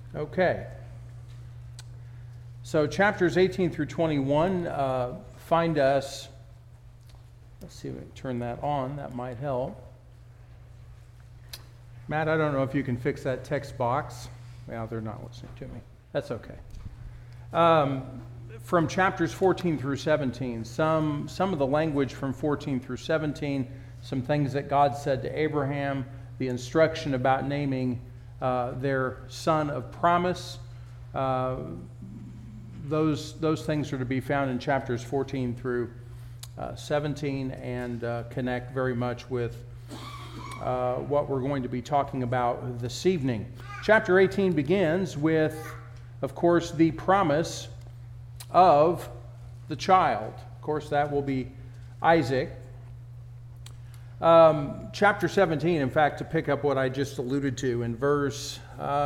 Okay. So chapters 18 through 21 find us, let's see if we can turn that on, that might help. Matt, I don't know if you can fix that text box. Well, they're not listening to me. That's okay. From chapters 14 through 17, some of the language from 14 through 17, some things that God said to Abraham, the instruction about naming their son of promise. Those things are to be found in chapters 14 through 17 and connect very much with what we're going to be talking about this evening. Chapter 18 begins with, of course, the promise of the child. Of course, that will be Isaac. Chapter 17, in fact, to pick up what I just alluded to, in verse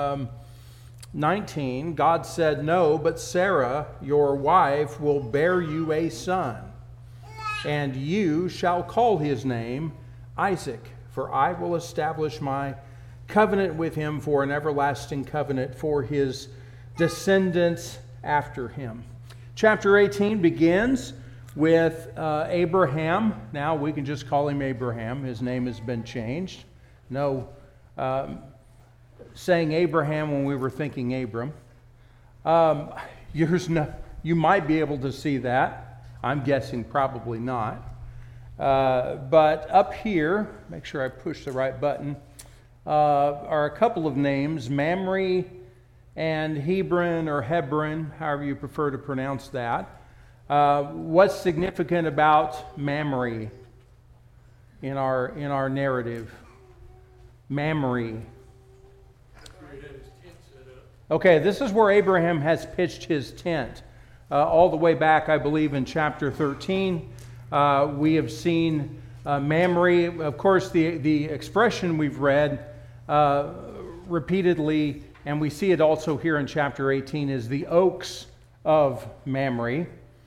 19, God said, "No, but Sarah, your wife, will bear you a son, and you shall call his name Isaac, for I will establish my covenant with him for an everlasting covenant for his descendants after him." Chapter 18 begins with Abraham. Now we can just call him Abraham. His name has been changed. No saying Abraham when we were thinking Abram. You might be able to see that. I'm guessing probably not. But up here, make sure I push the right button, are a couple of names, Mamre and Hebron, or Hebron, however you prefer to pronounce that. What's significant about Mamre in our narrative? Mamre. Okay, this is where Abraham has pitched his tent. All the way back, I believe, in chapter 13, we have seen Mamre. Of course, the expression we've read repeatedly, and we see it also here in chapter 18, is the oaks of Mamre.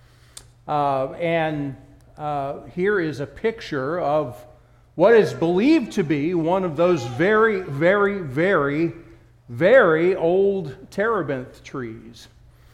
And here is a picture of what is believed to be one of those very, very, very, very old terebinth trees.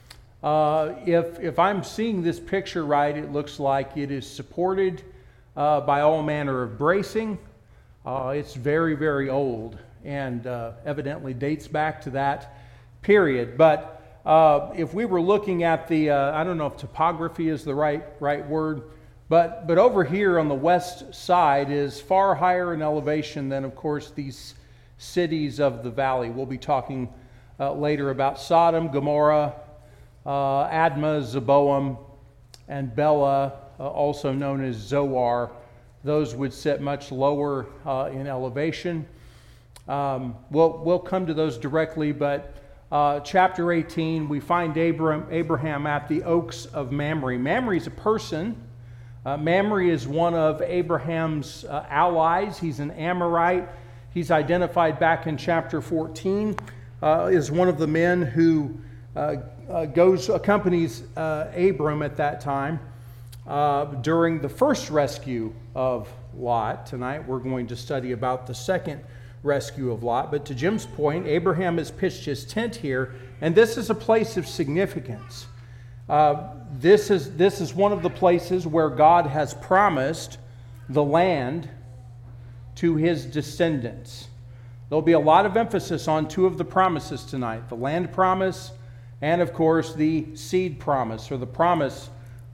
If I'm seeing this picture right, it looks like it is supported by all manner of bracing. It's very, very old and evidently dates back to that period. But if we were looking at the, I don't know if topography is the right word, but over here on the west side is far higher in elevation than, of course, these cities of the valley. We'll be talking later about Sodom, Gomorrah, Admah, Zeboam, and Bela, also known as Zoar. Those would sit much lower in elevation. We'll come to those directly, but chapter 18, we find Abraham at the oaks of Mamre. Mamre is a person. Mamre is one of Abraham's allies. He's an Amorite. He's identified back in chapter 14 as one of the men who accompanies Abram at that time during the first rescue of Lot. Tonight we're going to study about the second rescue of Lot. But to Jim's point, Abraham has pitched his tent here, and this is a place of significance. This is one of the places where God has promised the land to his descendants. There'll be a lot of emphasis on two of the promises tonight, the land promise and, of course, the seed promise, or the promise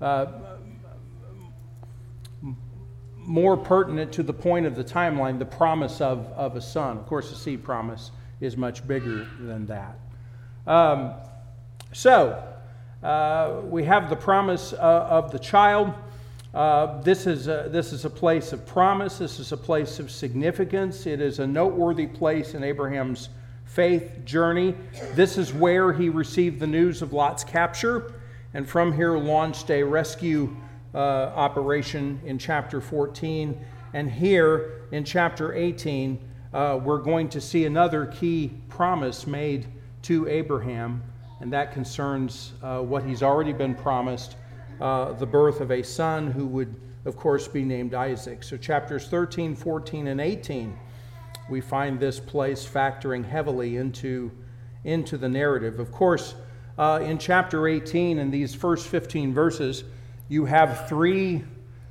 more pertinent to the point of the timeline, the promise of a son. Of course, the seed promise is much bigger than that. So we have the promise of the child. This is a place of promise. This is a place of significance. It is a noteworthy place in Abraham's faith journey. This is where he received the news of Lot's capture, and from here launched a rescue operation in chapter 14. And here in chapter 18, we're going to see another key promise made to Abraham, and that concerns what he's already been promised, the birth of a son who would, of course, be named Isaac. So chapters 13, 14, and 18, we find this place factoring heavily into into the narrative. Of course, in chapter 18, in these first 15 verses, you have three,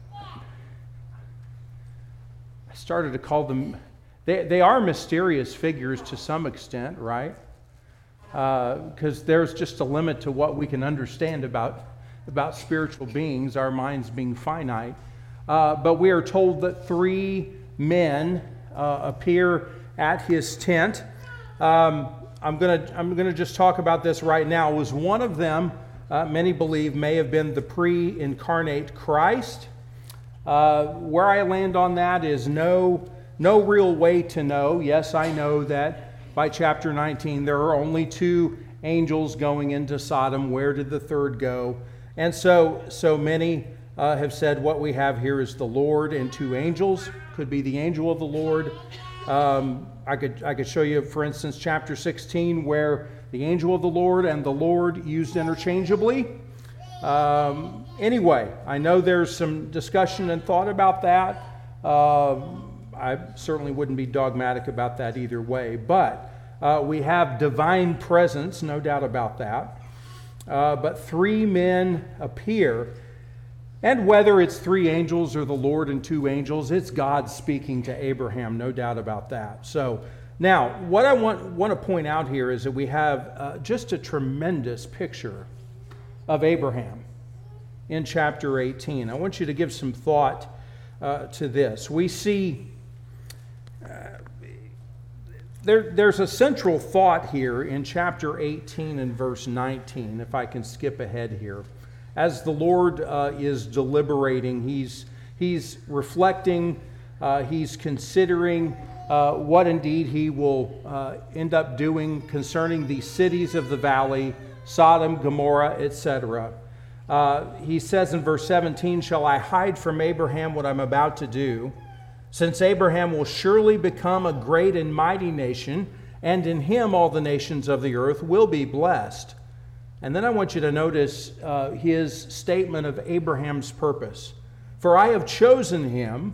I started to call them, they are mysterious figures to some extent, right? Because there's just a limit to what we can understand about spiritual beings, our minds being finite. But we are told that three men appear at his tent. I'm gonna just talk about this right now. Was one of them, many believe, may have been the pre-incarnate Christ. Where I land on that is no real way to know. Yes, I know that by chapter 19 there are only two angels going into Sodom. Where did the third go? And so many have said what we have here is the Lord and two angels. Could be the angel of the Lord. I could show you, for instance, chapter 16, where the angel of the Lord and the Lord used interchangeably. Anyway, I know there's some discussion and thought about that. I certainly wouldn't be dogmatic about that either way. But we have divine presence, no doubt about that. But three men appear. And whether it's three angels or the Lord and two angels, it's God speaking to Abraham, no doubt about that. So now, what I want to point out here is that we have just a tremendous picture of Abraham in chapter 18. I want you to give some thought to this. We see there's a central thought here in chapter 18 and verse 19, if I can skip ahead here. As the Lord is deliberating, he's reflecting, he's considering what indeed he will end up doing concerning the cities of the valley, Sodom, Gomorrah, etc. He says in verse 17, "Shall I hide from Abraham what I'm about to do? Since Abraham will surely become a great and mighty nation, and in him all the nations of the earth will be blessed." And then I want you to notice his statement of Abraham's purpose. "For I have chosen him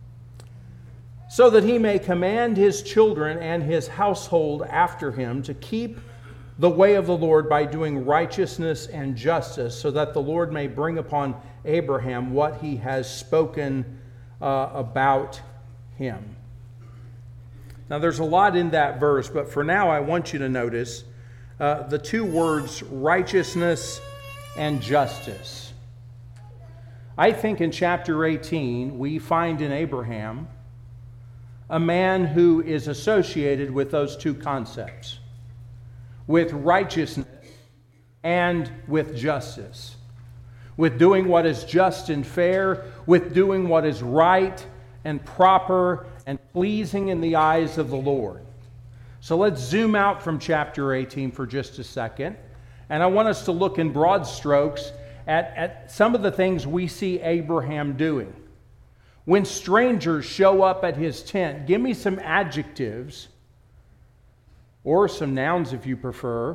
so that he may command his children and his household after him to keep the way of the Lord by doing righteousness and justice, so that the Lord may bring upon Abraham what he has spoken about him." Now there's a lot in that verse, but for now I want you to notice the two words righteousness and justice. I think in chapter 18 we find in Abraham a man who is associated with those two concepts, with righteousness and with justice, with doing what is just and fair, with doing what is right and proper and pleasing in the eyes of the Lord. So let's zoom out from chapter 18 for just a second. And I want us to look in broad strokes at some of the things we see Abraham doing. When strangers show up at his tent, give me some adjectives, or some nouns if you prefer,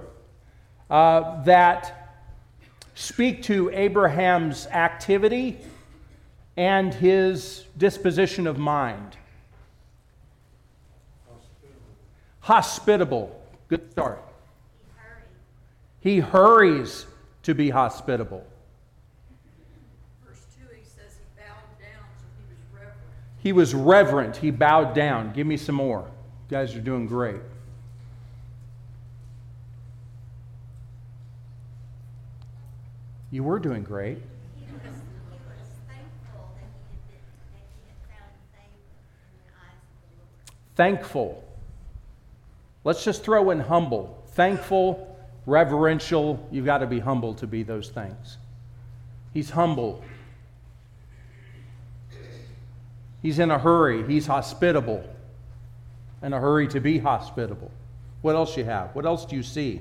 that speak to Abraham's activity and his disposition of mind. Hospitable. Good start. He hurries to be hospitable. Verse 2, he says he bowed down, so he was reverent. He was reverent. He bowed down. Give me some more. You guys are doing great. You were doing great. He was thankful that he had found favor in the eyes of the Lord. Thankful. Let's just throw in humble. Thankful, reverential. You've got to be humble to be those things. He's humble. He's in a hurry. He's hospitable. In a hurry to be hospitable. What else you have? What else do you see?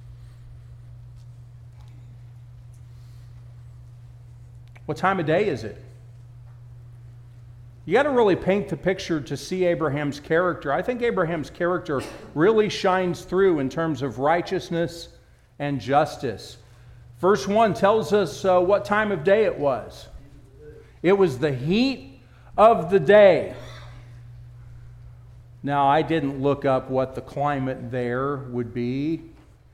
What time of day is it? You got to really paint the picture to see Abraham's character. I think Abraham's character really shines through in terms of righteousness and justice. Verse 1 tells us what time of day it was. It was the heat of the day. Now, I didn't look up what the climate there would be.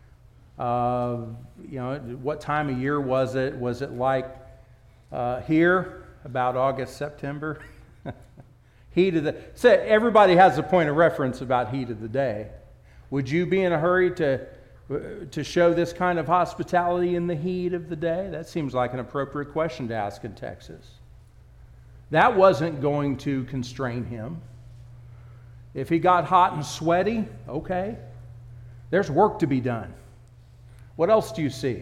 What time of year was it? Was it like here, about August, September? Heat of the... So everybody has a point of reference about heat of the day. Would you be in a hurry to show this kind of hospitality in the heat of the day? That seems like an appropriate question to ask in Texas. That wasn't going to constrain him. If he got hot and sweaty, okay. There's work to be done. What else do you see?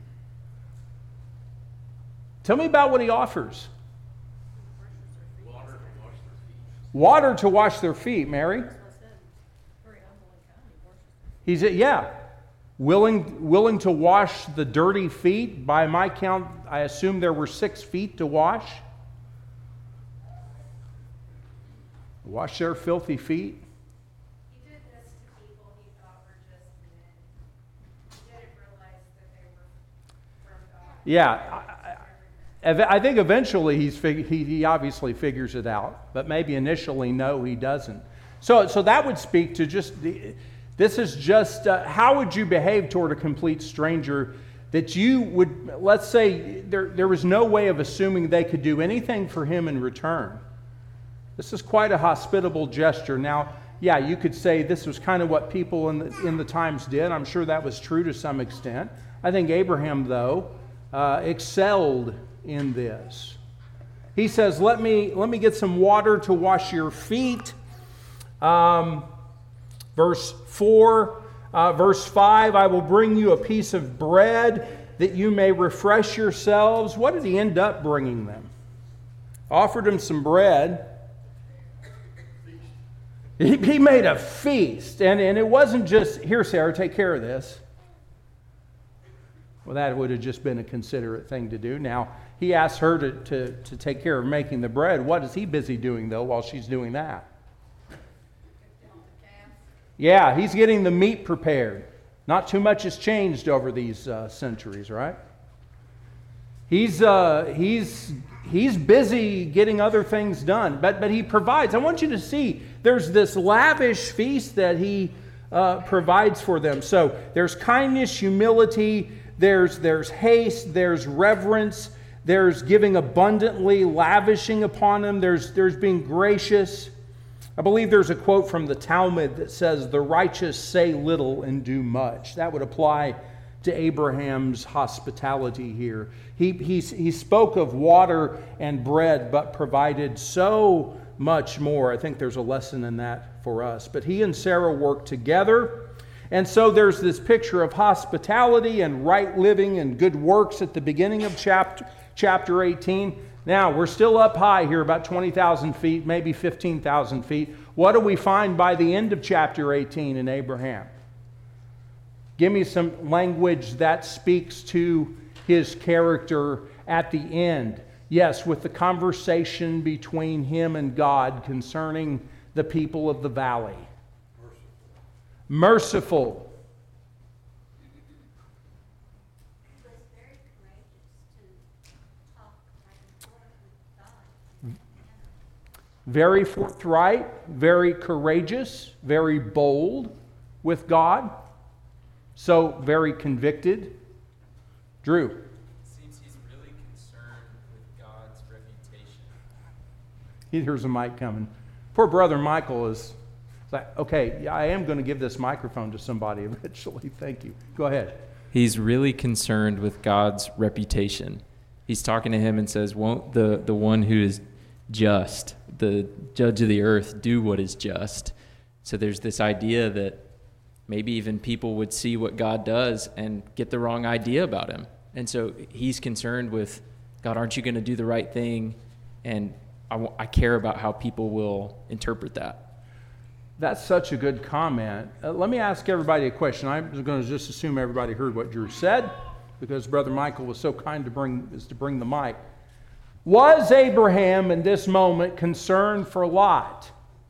Tell me about what he offers. Water to wash their feet, Mary. He's willing to wash the dirty feet. By my count, I assume there were 6 feet to wash. Wash their filthy feet. He did this to people he thought were just men. He didn't realize that they were from God. Yeah, I think eventually he obviously figures it out, but maybe initially, no, he doesn't. So that would speak to just, this is just, how would you behave toward a complete stranger that you would, let's say, there was no way of assuming they could do anything for him in return. This is quite a hospitable gesture. Now, yeah, you could say this was kind of what people in the times did. I'm sure that was true to some extent. I think Abraham, though, excelled in this. He says, let me get some water to wash your feet. Verse 4, verse 5, I will bring you a piece of bread that you may refresh yourselves. What did he end up bringing them? Offered them some bread. He made a feast, and it wasn't just, here, Sarah, take care of this. Well, that would have just been a considerate thing to do. Now, he asked her to take care of making the bread. What is he busy doing, though, while she's doing that? Yeah, he's getting the meat prepared. Not too much has changed over these centuries, right? He's busy getting other things done, but he provides. I want you to see there's this lavish feast that he provides for them. So there's kindness, humility, there's haste, there's reverence, there's giving abundantly, lavishing upon them, there's being gracious. I believe there's a quote from the Talmud that says, "The righteous say little and do much." That would apply to Abraham's hospitality here. He spoke of water and bread, but provided so much more. I think there's a lesson in that for us. But he and Sarah worked together. And so there's this picture of hospitality and right living and good works at the beginning of chapter 18. Now, we're still up high here, about 20,000 feet, maybe 15,000 feet. What do we find by the end of chapter 18 in Abraham? Give me some language that speaks to his character at the end. Yes, with the conversation between him and God concerning the people of the valley. Merciful. He was very courageous to talk back and forth with God. Very forthright, very courageous, very bold with God. So very convicted. Drew. It seems he's really concerned with God's reputation. Here's a mic coming. Poor brother Michael is like, okay, I am going to give this microphone to somebody eventually. Thank you. Go ahead. He's really concerned with God's reputation. He's talking to him and says, won't the one who is just, the judge of the earth, do what is just? So there's this idea that maybe even people would see what God does and get the wrong idea about him. And so he's concerned with, God, aren't you going to do the right thing? And I care about how people will interpret that. That's such a good comment. Let me ask everybody a question. I'm going to just assume everybody heard what Drew said, because Brother Michael was so kind to bring the mic. Was Abraham in this moment concerned for Lot?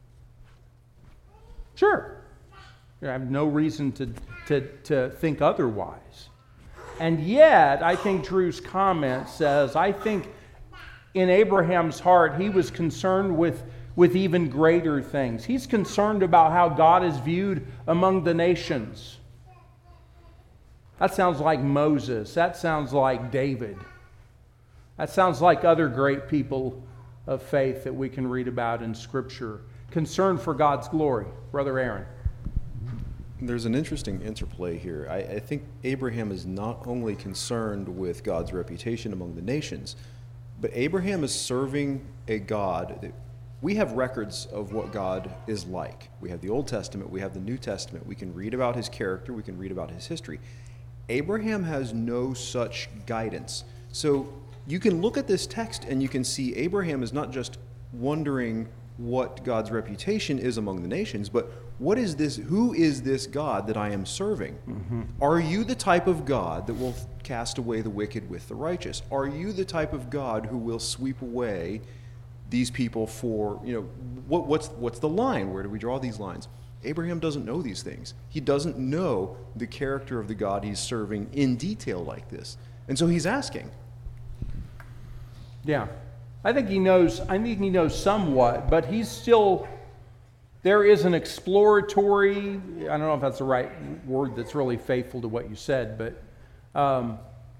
Sure. I have no reason to think otherwise. And yet, I think Drew's comment says, I think in Abraham's heart, he was concerned with with even greater things. He's concerned about how God is viewed among the nations. That sounds like Moses. That sounds like David. That sounds like other great people of faith that we can read about in Scripture. Concern for God's glory. Brother Aaron. There's an interesting interplay here. I think Abraham is not only concerned with God's reputation among the nations, but Abraham is serving a God. We have records of what God is like. We have the Old Testament, we have the New Testament. We can read about his character, we can read about his history. Abraham has no such guidance. So you can look at this text and you can see Abraham is not just wondering what God's reputation is among the nations, but what is this? Who is this God that I am serving? Mm-hmm. Are you the type of God that will cast away the wicked with the righteous? Are you the type of God who will sweep away these people for, what's the line? Where do we draw these lines? Abraham doesn't know these things. He doesn't know the character of the God he's serving in detail like this. And so he's asking. Yeah. I think he knows somewhat, but he's still, there is an exploratory, I don't know if that's the right word that's really faithful to what you said, but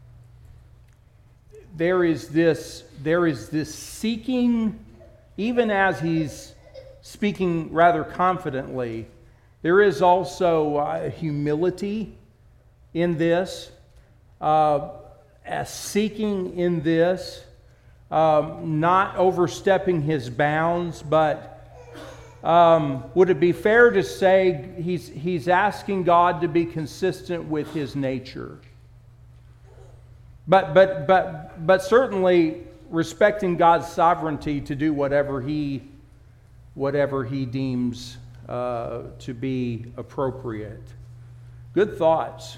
there is this seeking, even as he's speaking rather confidently, there is also humility in this, a seeking in this, not overstepping his bounds, but would it be fair to say he's asking God to be consistent with his nature? But certainly respecting God's sovereignty to do whatever he deems to be appropriate. Good thoughts.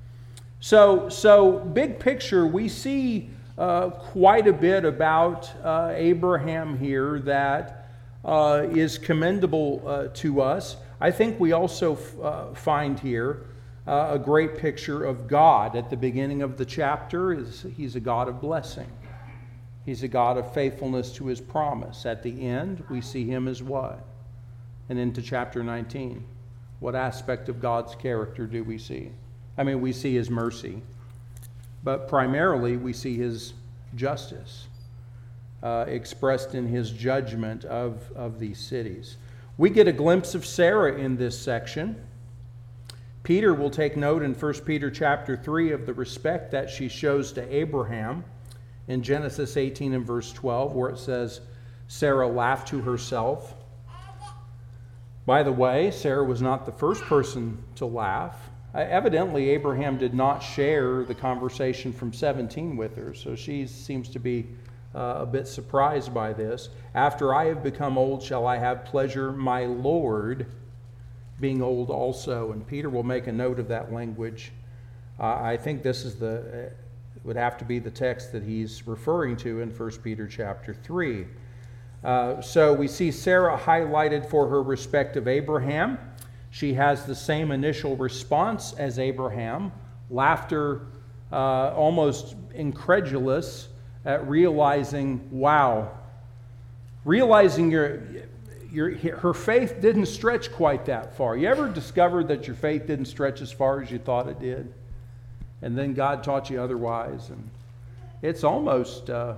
So big picture, we see quite a bit about Abraham here that is commendable to us. I think we also find here a great picture of God. At the beginning of the chapter, he's a God of blessing. He's a God of faithfulness to his promise. At the end, we see him as what? And into chapter 19, what aspect of God's character do we see? I mean, we see his mercy, but primarily we see his justice expressed in his judgment of these cities. We get a glimpse of Sarah in this section. Peter will take note in 1 Peter chapter 3 of the respect that she shows to Abraham in Genesis 18 and verse 12, where it says, Sarah laughed to herself. By the way, Sarah was not the first person to laugh. Evidently, Abraham did not share the conversation from 17 with her, so she seems to be a bit surprised by this. After I have become old, shall I have pleasure, my Lord, being old also? And Peter will make a note of that language. I think this is would have to be the text that he's referring to in 1 Peter chapter 3. So we see Sarah highlighted for her respect of Abraham. She has the same initial response as Abraham, laughter, almost incredulous at realizing, wow, realizing her faith didn't stretch quite that far. You ever discovered that your faith didn't stretch as far as you thought it did? And then God taught you otherwise. And it's almost a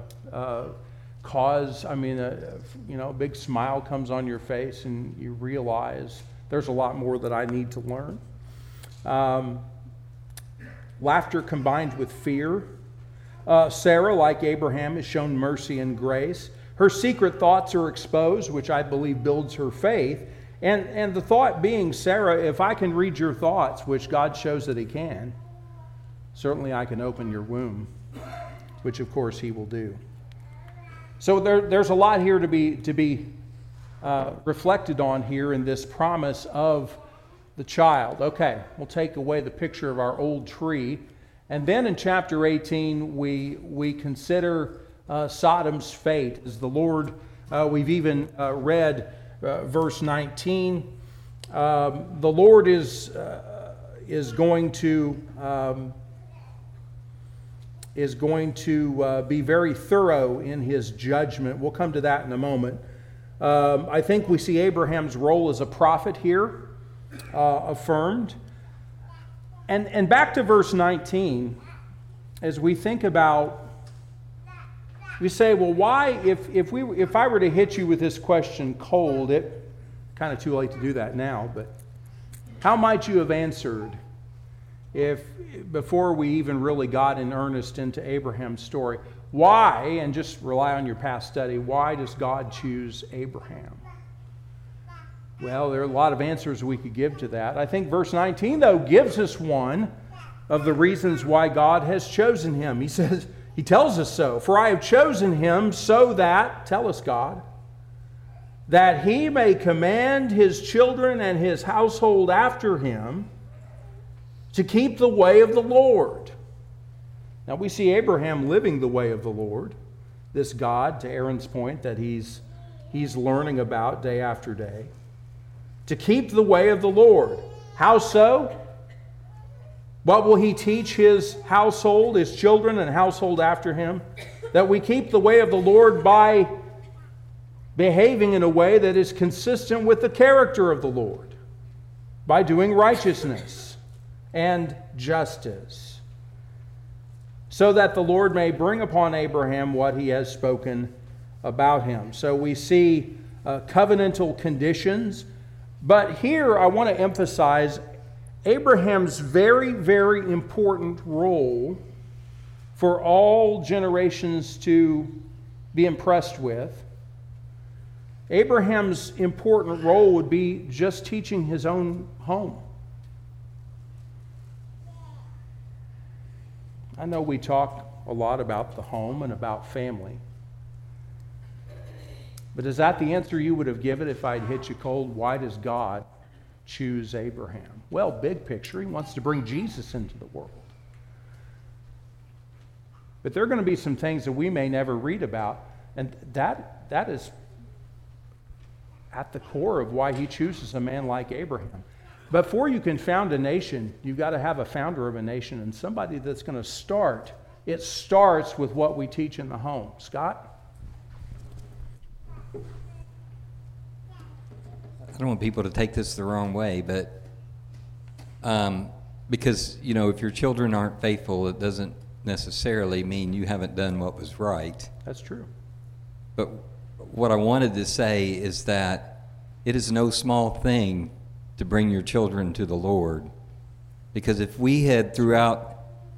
big smile comes on your face and you realize there's a lot more that I need to learn. Laughter combined with fear. Sarah, like Abraham, is shown mercy and grace. Her secret thoughts are exposed, which I believe builds her faith. And the thought being, Sarah, if I can read your thoughts, which God shows that he can, certainly I can open your womb, which of course he will do. So there's a lot here to be reflected on here in this promise of the child. Okay, we'll take away the picture of our old tree. And then in chapter 18, we consider Sodom's fate. As the Lord, we've even read verse 19. The Lord is going to be very thorough in his judgment. We'll come to that in a moment. I think we see Abraham's role as a prophet here affirmed. And back to verse 19, as we think about, we say, well, why, if I were to hit you with this question cold, it kind of too late to do that now, but how might you have answered if before we even really got in earnest into Abraham's story? Why, and just rely on your past study, why does God choose Abraham? Well, there are a lot of answers we could give to that. I think verse 19, though, gives us one of the reasons why God has chosen him. He tells us so. For I have chosen him so that, tell us God, that he may command his children and his household after him to keep the way of the Lord. Now we see Abraham living the way of the Lord, this God, to Aaron's point, that he's learning about day after day. To keep the way of the Lord. How so? What will he teach his household, his children and household after him? That we keep the way of the Lord by behaving in a way that is consistent with the character of the Lord, by doing righteousness and justice, so that the Lord may bring upon Abraham what he has spoken about him. So we see covenantal conditions. But here I want to emphasize Abraham's very, very important role for all generations to be impressed with. Abraham's important role would be just teaching his own home. I know we talk a lot about the home and about family. But is that the answer you would have given if I'd hit you cold? Why does God choose Abraham? Well, big picture, he wants to bring Jesus into the world. But there are going to be some things that we may never read about, and that is at the core of why he chooses a man like Abraham. Before you can found a nation, you've got to have a founder of a nation and somebody that's going to start. It starts with what we teach in the home. Scott? I don't want people to take this the wrong way, but because, if your children aren't faithful, it doesn't necessarily mean you haven't done what was right. That's true. But what I wanted to say is that it is no small thing to bring your children to the Lord. Because if we had throughout,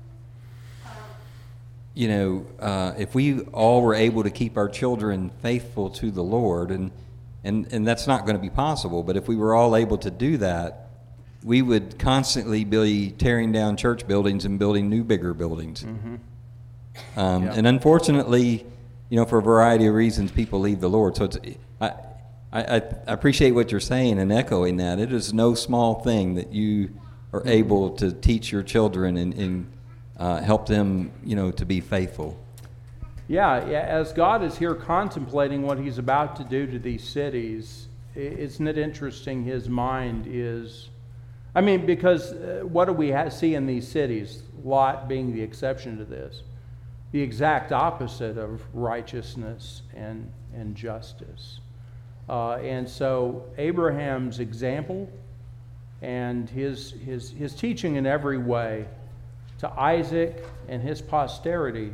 if we all were able to keep our children faithful to the Lord, and that's not going to be possible, but if we were all able to do that, we would constantly be tearing down church buildings and building new, bigger buildings. Mm-hmm. And unfortunately, for a variety of reasons, people leave the Lord. So I appreciate what you're saying and echoing that. It is no small thing that you are able to teach your children and help them, to be faithful. Yeah, as God is here contemplating what he's about to do to these cities, isn't it interesting his mind is... because what do we see in these cities? Lot being the exception to this. The exact opposite of righteousness and justice. And so Abraham's example and his teaching in every way to Isaac and his posterity,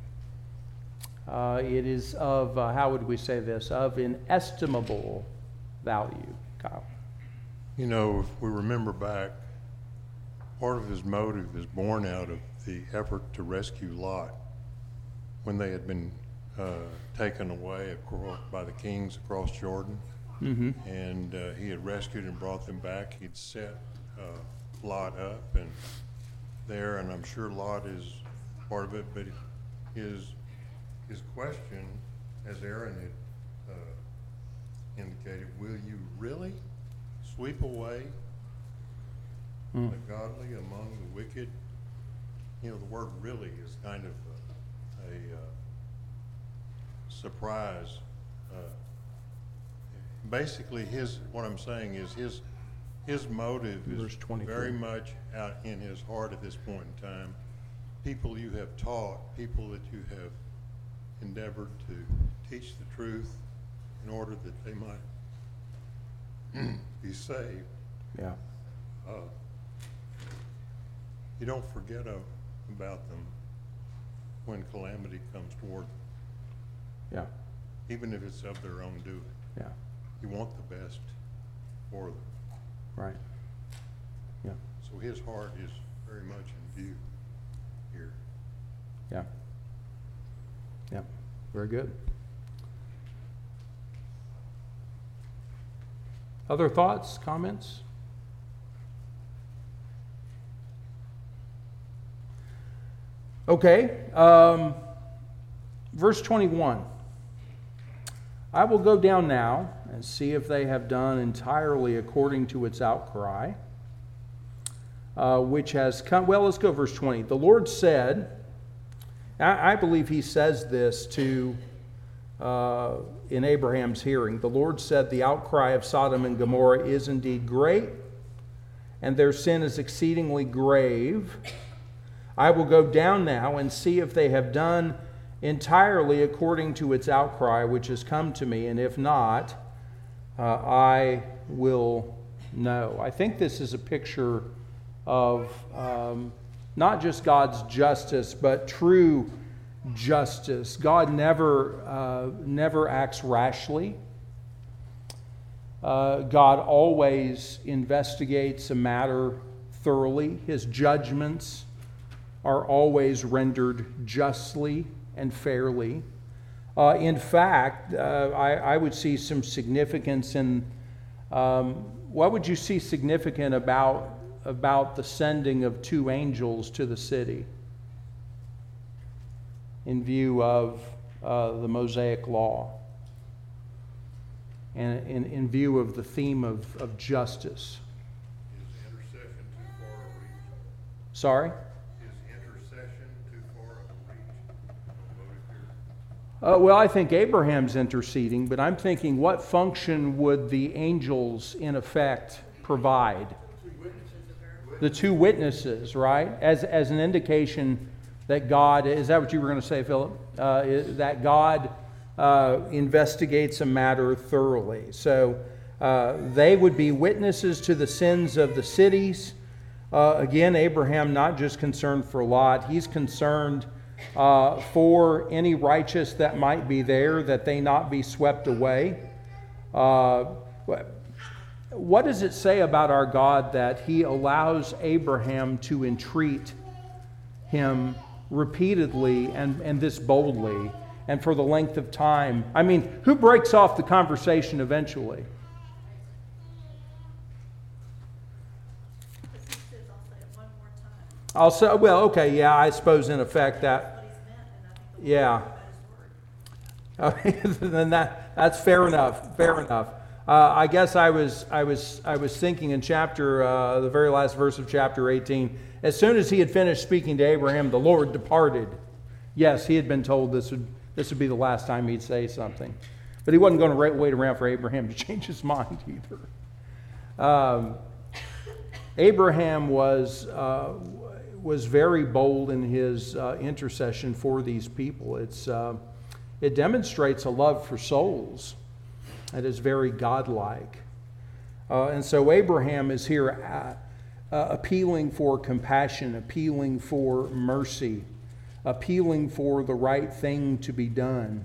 it is of, how would we say this, of inestimable value. Kyle? If we remember back, part of his motive is born out of the effort to rescue Lot when they had been taken away by the kings across Jordan. Mm-hmm. And he had rescued and brought them back. He'd set Lot up and I'm sure Lot is part of it, but his question, as Aaron had indicated, will you really sweep away the godly among the wicked? The word really is kind of a surprise. Basically, what I'm saying is his motive is very much out in his heart at this point in time. People you have taught, people that you have endeavored to teach the truth in order that they might be saved. Yeah. You don't forget about them when calamity comes toward them, Yeah. even if it's of their own doing. Yeah. You want the best for them. Right. Yeah. So his heart is very much in view here. Yeah. Yeah. Very good. Other thoughts, comments? Okay. Verse 21. I will go down now and see if they have done entirely according to its outcry, which has come. Well, let's go verse 20. The Lord said, I believe he says this to in Abraham's hearing. The Lord said, the outcry of Sodom and Gomorrah is indeed great, and their sin is exceedingly grave. I will go down now and see if they have done entirely according to its outcry, which has come to me, and if not, I will know. I think this is a picture of not just God's justice, but true justice. God never acts rashly. God always investigates a matter thoroughly. His judgments are always rendered justly and fairly. In fact, I would see some significance in what would you see significant about the sending of 2 angels to the city in view of the Mosaic Law and in view of the theme of justice? Is intercession too far a reach? Sorry? Is intercession too far a reach? Well, I think Abraham's interceding, but I'm thinking, what function would the angels, in effect, provide? The 2 witnesses, right? As an indication that God, is that what you were going to say, Philip? That God investigates a matter thoroughly. So they would be witnesses to the sins of the cities. Again, Abraham not just concerned for Lot, he's concerned for any righteous that might be there, that they not be swept away. What does it say about our God that he allows Abraham to entreat him repeatedly and this boldly and for the length of time? I mean, who breaks off the conversation eventually? He says, I'll say it one more time. I'll say, well, okay, yeah, I suppose in effect that, What he's meant, and I think yeah. Then that's fair enough. Fair enough. I guess I was thinking in chapter the very last verse of chapter 18. As soon as he had finished speaking to Abraham, the Lord departed. Yes, he had been told this would be the last time he'd say something, but he wasn't going to wait around for Abraham to change his mind either. Abraham was very bold in his intercession for these people. It demonstrates a love for souls that is very godlike. And so Abraham is here appealing for compassion, appealing for mercy, appealing for the right thing to be done.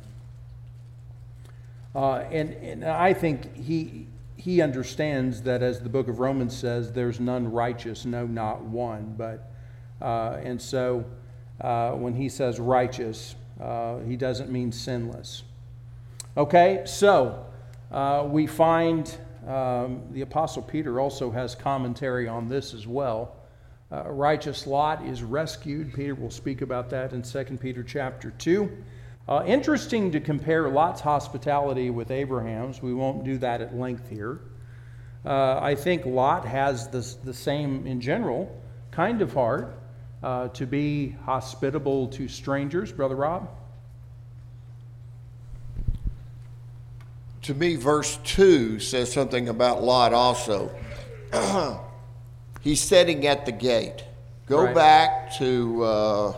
And I think he understands that, as the book of Romans says, there's none righteous, no, not one. But and so when he says righteous, he doesn't mean sinless. Okay, so we find the Apostle Peter also has commentary on this as well. Righteous Lot is rescued. Peter will speak about that in 2 Peter chapter 2. Interesting to compare Lot's hospitality with Abraham's. We won't do that at length here. I think Lot has the same, in general, kind of heart to be hospitable to strangers. Brother Rob? To me, verse 2 says something about Lot also. He's sitting at the gate. Go Right. back to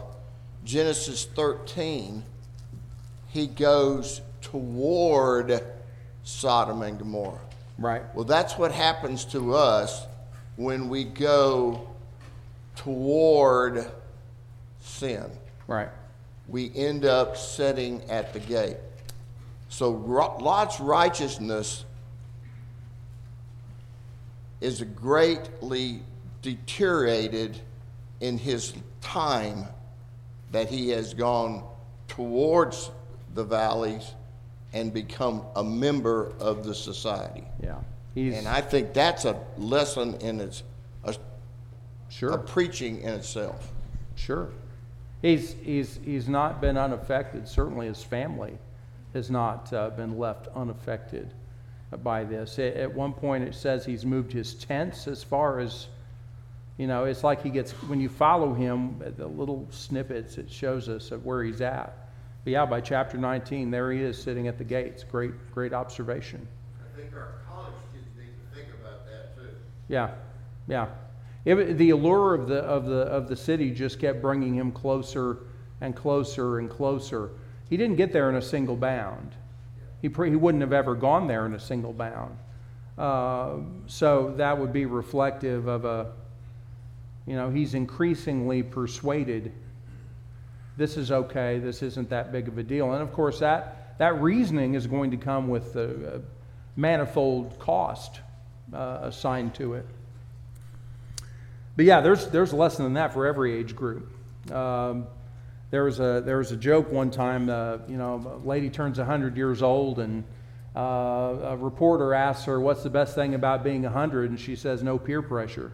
Genesis 13. He goes toward Sodom and Gomorrah. Right. Well, that's what happens to us when we go toward sin. Right. We end up sitting at the gate. So Lot's righteousness is greatly deteriorated in his time that he has gone towards the valleys and become a member of the society. Yeah. And I think that's a lesson in its a Sure. preaching in itself. Sure. He's not been unaffected. Certainly his family has not been left unaffected by this. At one point it says he's moved his tents as far as, it's like he gets, when you follow him, the little snippets, it shows us of where he's at. But yeah, by chapter 19, there he is sitting at the gates. Great observation. I think our college kids need to think about that too. Yeah. The allure of the city just kept bringing him closer and closer and closer. He didn't get there in a single bound. He wouldn't have ever gone there in a single bound. So that would be reflective of he's increasingly persuaded this is okay, this isn't that big of a deal. And of course that reasoning is going to come with a manifold cost assigned to it. But yeah, there's a lesson in that for every age group. There was a joke one time. A lady turns 100 years old, and a reporter asks her, "What's the best thing about being 100?" And she says, "No peer pressure."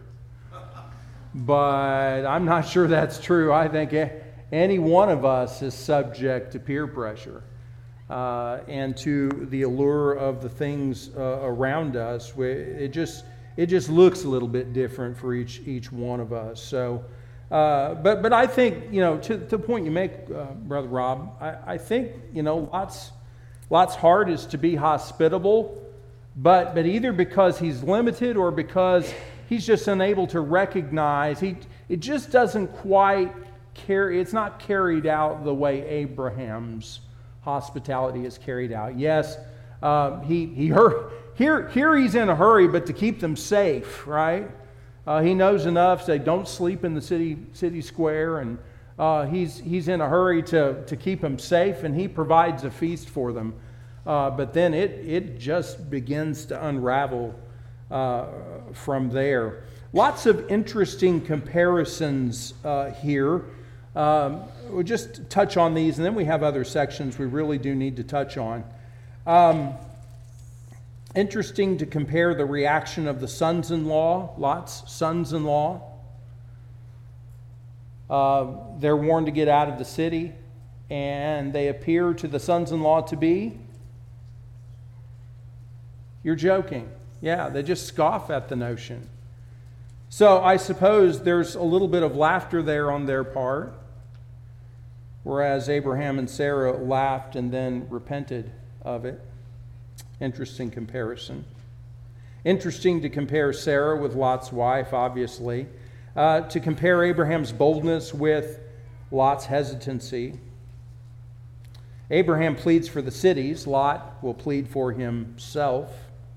But I'm not sure that's true. I think any one of us is subject to peer pressure and to the allure of the things around us. It just looks a little bit different for each one of us. So, but I think to the point you make, Brother Rob, I think Lot's heart is to be hospitable, but either because he's limited or because he's just unable to recognize it just doesn't quite carry. It's not carried out the way Abraham's hospitality is carried out. Yes, Here he's in a hurry, but to keep them safe, right? He knows enough to say, don't sleep in the city square, and he's in a hurry to keep them safe, and he provides a feast for them. But then it just begins to unravel from there. Lots of interesting comparisons here. We'll just touch on these, and then we have other sections we really do need to touch on. Interesting to compare the reaction of the sons-in-law, Lot's sons-in-law. They're warned to get out of the city, and they appear to the sons-in-law to be, you're joking. Yeah, they just scoff at the notion. So I suppose there's a little bit of laughter there on their part, whereas Abraham and Sarah laughed and then repented of it. Interesting comparison. Interesting to compare Sarah with Lot's wife, obviously. To compare Abraham's boldness with Lot's hesitancy. Abraham pleads for the cities. Lot will plead for himself.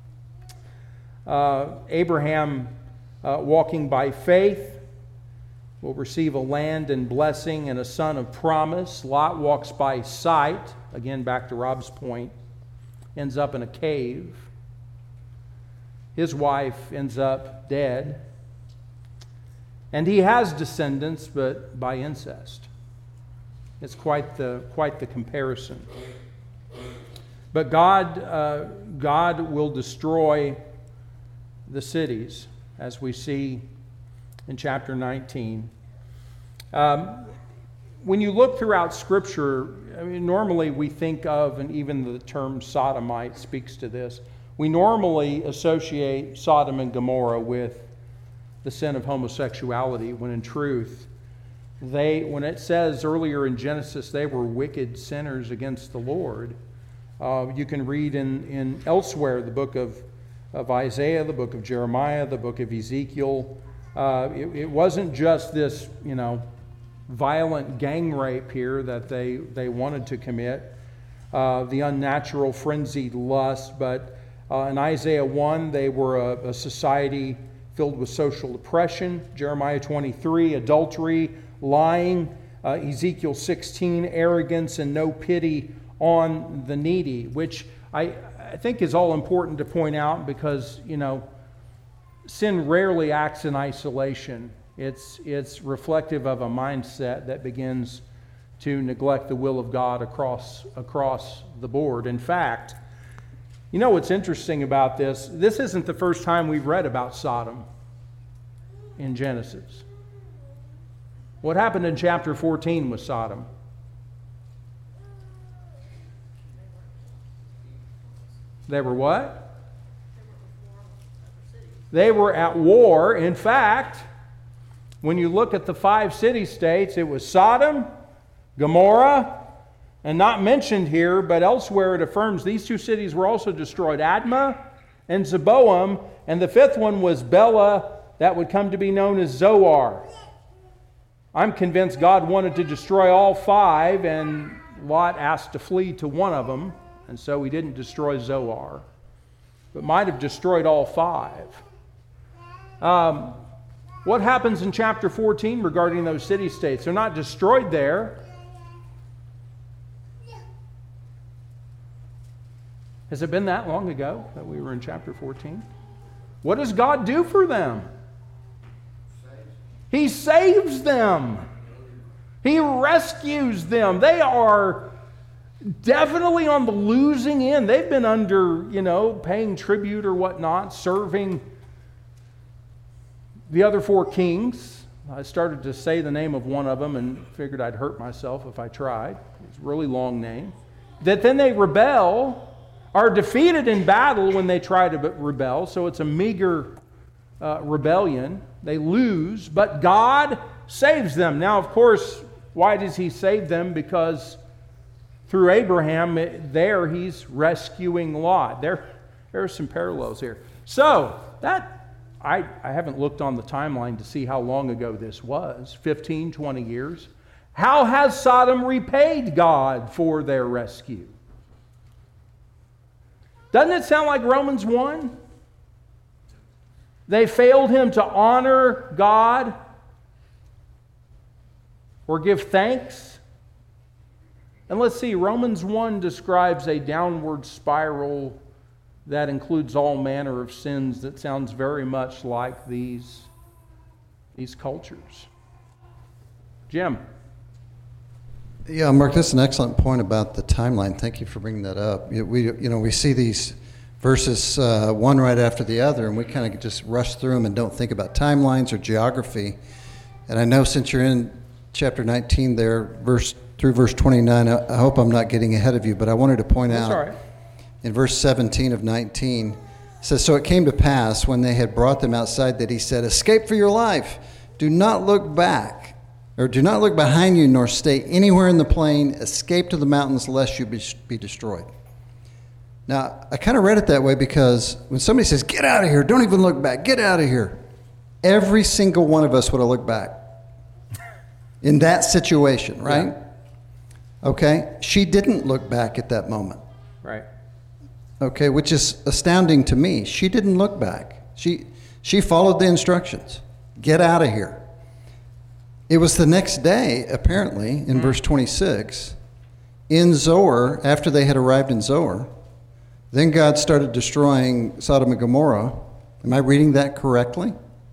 Abraham, walking by faith, will receive a land and blessing and a son of promise. Lot walks by sight. Again, back to Rob's point. Ends up in a cave. His wife ends up dead. And he has descendants, but by incest. It's quite the comparison. But God will destroy the cities, as we see in chapter 19. When you look throughout Scripture, normally we think of, and even the term sodomite speaks to this, we normally associate Sodom and Gomorrah with the sin of homosexuality, when in truth, when it says earlier in Genesis they were wicked sinners against the Lord, you can read in elsewhere, the book of Isaiah, the book of Jeremiah, the book of Ezekiel. It wasn't just this, violent gang rape here that they wanted to commit. the unnatural, frenzied lust. But in Isaiah 1, they were a society filled with social oppression. Jeremiah 23, adultery, lying. Ezekiel 16, arrogance and no pity on the needy, which I think is all important to point out because, sin rarely acts in isolation. It's reflective of a mindset that begins to neglect the will of God across the board. In fact, what's interesting about this? This isn't the first time we've read about Sodom in Genesis. What happened in chapter 14 with Sodom? They were what? They were at war. In fact, when you look at the 5 city-states, it was Sodom, Gomorrah, and not mentioned here, but elsewhere it affirms these 2 cities were also destroyed, Admah and Zeboam, and the 5th one was Bela, that would come to be known as Zoar. I'm convinced God wanted to destroy all 5, and Lot asked to flee to one of them, and so he didn't destroy Zoar, but might have destroyed all 5. What happens in chapter 14 regarding those city-states? They're not destroyed there. Has it been that long ago that we were in chapter 14? What does God do for them? He saves them. He rescues them. They are definitely on the losing end. They've been under, paying tribute or whatnot, serving the other 4 kings. I started to say the name of one of them and figured I'd hurt myself if I tried. It's a really long name. That then they rebel, are defeated in battle when they try to rebel. So it's a meager rebellion. They lose, but God saves them. Now, of course, why does He save them? Because through Abraham, there He's rescuing Lot. There are some parallels here. So, I haven't looked on the timeline to see how long ago this was, 15, 20 years. How has Sodom repaid God for their rescue? Doesn't it sound like Romans 1? They failed Him to honor God or give thanks. And let's see, Romans 1 describes a downward spiral that includes all manner of sins that sounds very much like these cultures. Jim. Yeah, Mark, that's an excellent point about the timeline. Thank you for bringing that up. We see these verses one right after the other, and we kind of just rush through them and don't think about timelines or geography. And I know since you're in chapter 19 there, through verse 29, I hope I'm not getting ahead of you, but I wanted to point out. That's all right. In verse 17 of 19, it says, "So it came to pass when they had brought them outside that He said, 'Escape for your life. Do not look back, or do not look behind you, nor stay anywhere in the plain. Escape to the mountains, lest you be destroyed.'" Now, I kind of read it that way because when somebody says, "Get out of here, don't even look back, get out of here," every single one of us would have looked back in that situation, right? Yeah. Okay? She didn't look back at that moment. Right. Okay, which is astounding to me. She didn't look back. She followed the instructions. Get out of here. It was the next day, apparently, in verse 26, in Zoar, after they had arrived in Zoar, then God started destroying Sodom and Gomorrah. Am I reading that correctly?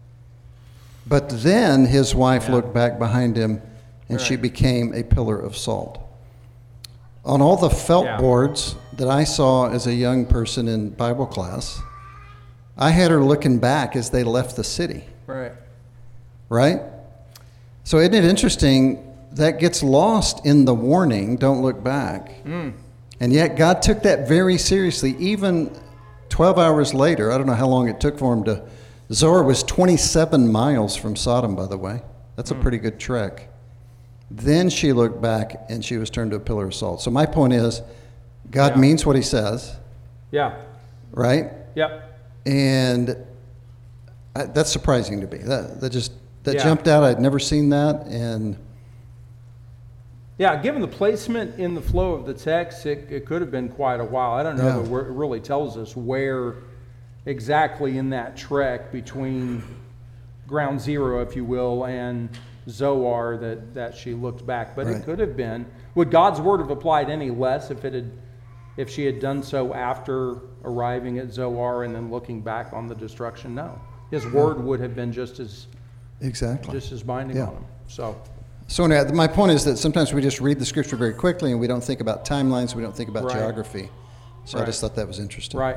But then his wife looked back behind him, and she became a pillar of salt. On all the felt boards that I saw as a young person in Bible class, I had her looking back as they left the city. Right. Right? So isn't it interesting that gets lost in the warning, don't look back. And yet God took that very seriously. Even 12 hours later, I don't know how long it took for him to... Zoar was 27 miles from Sodom, by the way. That's a pretty good trek. Then she looked back and she was turned to a pillar of salt. So my point is, God means what He says. Yeah. Right? Yep. And that's surprising to me. That jumped out. I'd never seen that. And Yeah, given the placement in the flow of the text, it could have been quite a while. I don't know Yeah. that it really tells us where exactly in that trek between ground zero, if you will, and Zoar that she looked back. But Right. it could have been. Would God's word have applied any less if she had done so after arriving at Zoar and then looking back on the destruction? No. His word would have been just as binding Yeah. on him. So anyway, my point is that sometimes we just read the scripture very quickly and we don't think about timelines, we don't think about Right. geography. So I Right. just thought that was interesting. Right.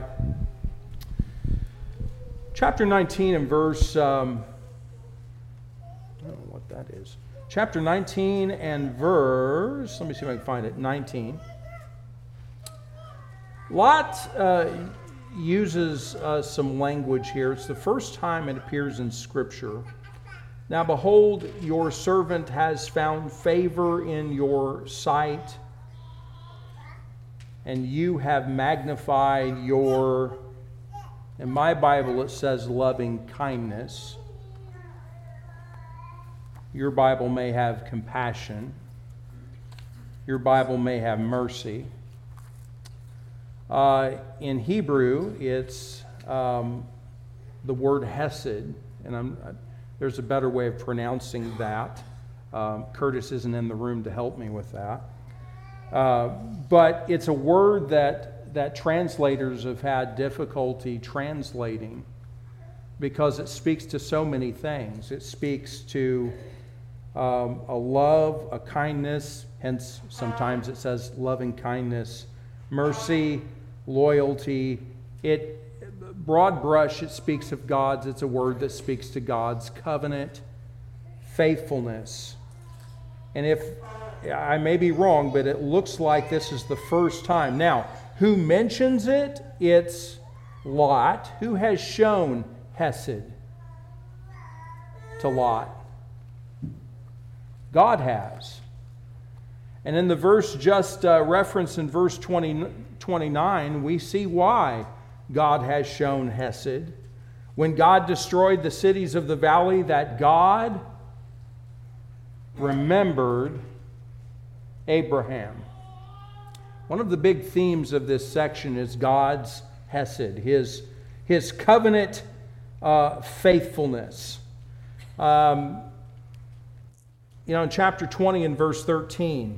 Chapter 19 and verse, I don't know what that is. Chapter 19 and verse, let me see if I can find it, 19. Lot uses some language here. It's the first time it appears in Scripture. Now behold, your servant has found favor in your sight, and you have magnified your, in my Bible it says loving kindness. Your Bible may have compassion. Your Bible may have mercy. In Hebrew, it's the word hesed, and there's a better way of pronouncing that. Curtis isn't in the room to help me with that. But it's a word that translators have had difficulty translating because it speaks to so many things. It speaks to a love, a kindness, hence sometimes it says loving kindness, mercy, loyalty. Broad brush, it speaks of God's. It's a word that speaks to God's covenant, faithfulness. And if I may be wrong, but it looks like this is the first time. Now, who mentions it? It's Lot. Who has shown hesed to Lot? God has. And in the verse just referenced in verse 29, we see why God has shown hesed. When God destroyed the cities of the valley, that God remembered Abraham. One of the big themes of this section is God's hesed, his covenant faithfulness. In chapter 20 and verse 13,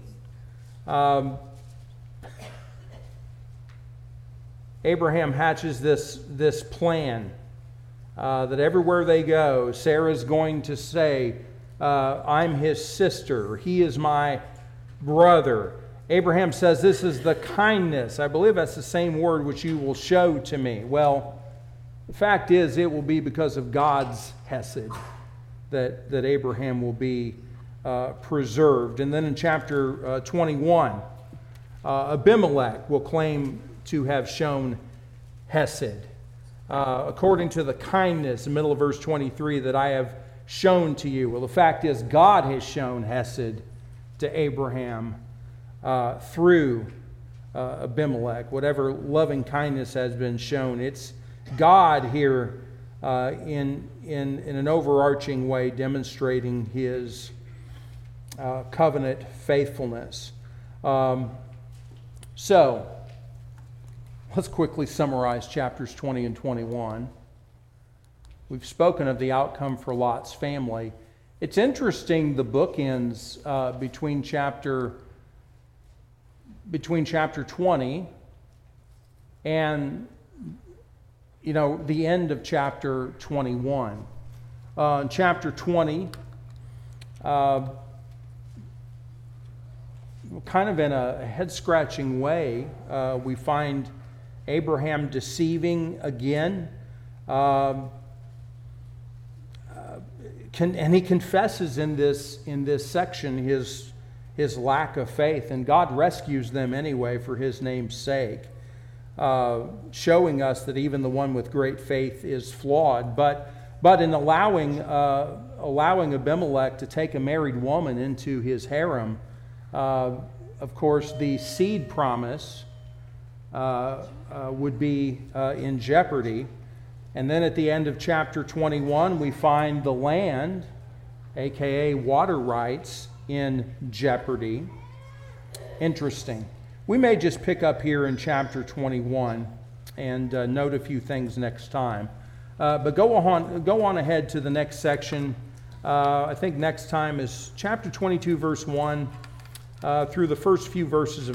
Abraham hatches this plan that everywhere they go, Sarah's going to say, I'm his sister, he is my brother. Abraham says, this is the kindness. I believe that's the same word which you will show to me. Well, the fact is, it will be because of God's hesed that Abraham will be preserved. And then in chapter 21, Abimelech will claim to have shown hesed. According to the kindness, in the middle of verse 23, that I have shown to you. Well, the fact is, God has shown hesed to Abraham through Abimelech. Whatever loving kindness has been shown, it's God here in an overarching way demonstrating his covenant faithfulness. So, let's quickly summarize chapters 20 and 21. We've spoken of the outcome for Lot's family. It's interesting, the bookends between chapter 20 and the end of chapter 21. In chapter 20, kind of in a head-scratching way, we find Abraham deceiving again. And he confesses in this section his lack of faith, and God rescues them anyway for his name's sake, showing us that even the one with great faith is flawed. But in allowing Abimelech to take a married woman into his harem, of course, the seed promise would be in jeopardy. And then at the end of chapter 21, we find the land, aka water rights, in jeopardy. interesting. We may just pick up here in chapter 21 and note a few things next time. But go on ahead to the next section. I think next time is chapter 22, verse 1, through the first few verses of